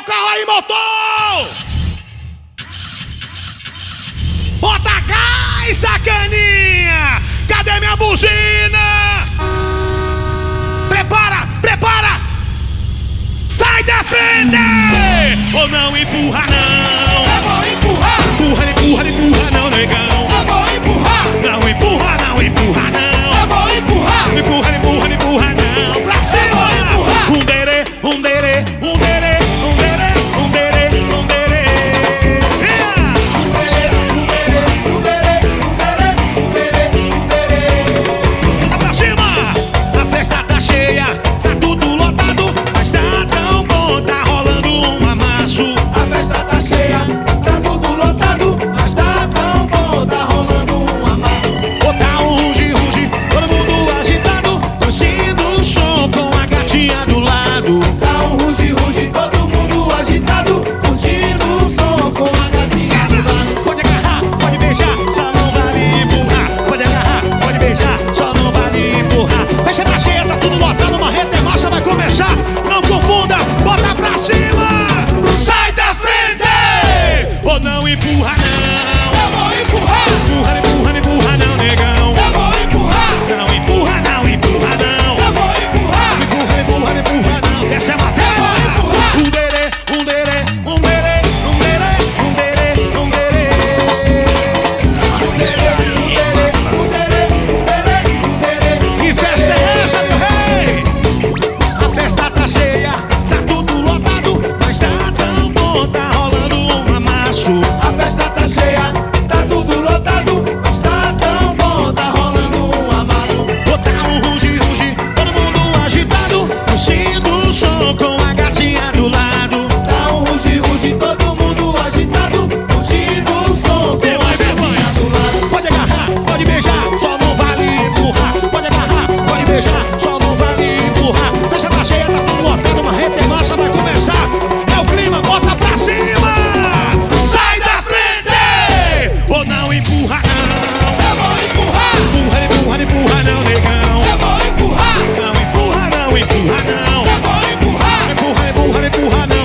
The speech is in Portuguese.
carro aí, motor! Bota gás, sacaninha! Cadê minha buzina? Prepara, prepara! Sai da frente! Ou não empurra não! Eu vou empurrar! Empurra, empurra, empurra não, negão! Eu vou empurrar! Não empurra, não empurra não! Eu vou empurrar! Empurra, empurra, empurra não! Pra cima! Um derê, um derê, um derê, um derê, um derê, um derê! Tá pra cima! A festa tá cheia, tá tudo lotado, mas tá tão bom, tá rolando um amasso. A festa tá cheia, tá tudo lotado, mas tá tão bom, tá rolando um amasso. Botar um ruge-ruge, todo mundo agitado, curtindo o som com a gatinha do lado. Tá um ruge-ruge, todo mundo agitado, curtindo o som com a gatinha do lado. Pode agarrar, pode beijar, só não vale empurrar. Pode agarrar, pode beijar, só não vale empurrar. Festa tá cheia, tá tudo lotado, uma retemassa vai começar. Não confunda, bota pra cima. Sai da frente! Ou não empurra não. Eu vou empurrar! Empurra, empurra, empurra não, negão. Eu vou empurrar! Não empurra, não empurra não. Eu vou empurrar! Empurra, empurra, empurra não. Desce a matéria. Um derê, um derê, um derê, um derê, um derê, um derê. Que festa é essa, meu rei? A festa tá cheia, tá tudo lotado, mas tá tão bom, tá rolando um amasso. A festa tá cheia, tá tudo lotado, mas tá tão bom, tá rolando um amasso. Botar um ruge-ruge, todo mundo agitado, curtindo o som com a gatinha do lado. Tá um ruge-ruge, todo mundo agitado, curtindo o som com a gatinha do lado. Pode agarrar, pode beijar, só não vale empurrar. Pode agarrar, pode beijar, só não vale empurrar. Festa tá cheia, tá tudo lotado, uma retemassa vai começar. É o clima, bota pra cima. Sai da frente! Ou não empurra não. Eu vou empurrar! Empurra, empurra, empurra não, negão. Eu vou empurrar! Não empurra, não empurra não. Eu vou empurrar! Empurra, empurra, empurra não,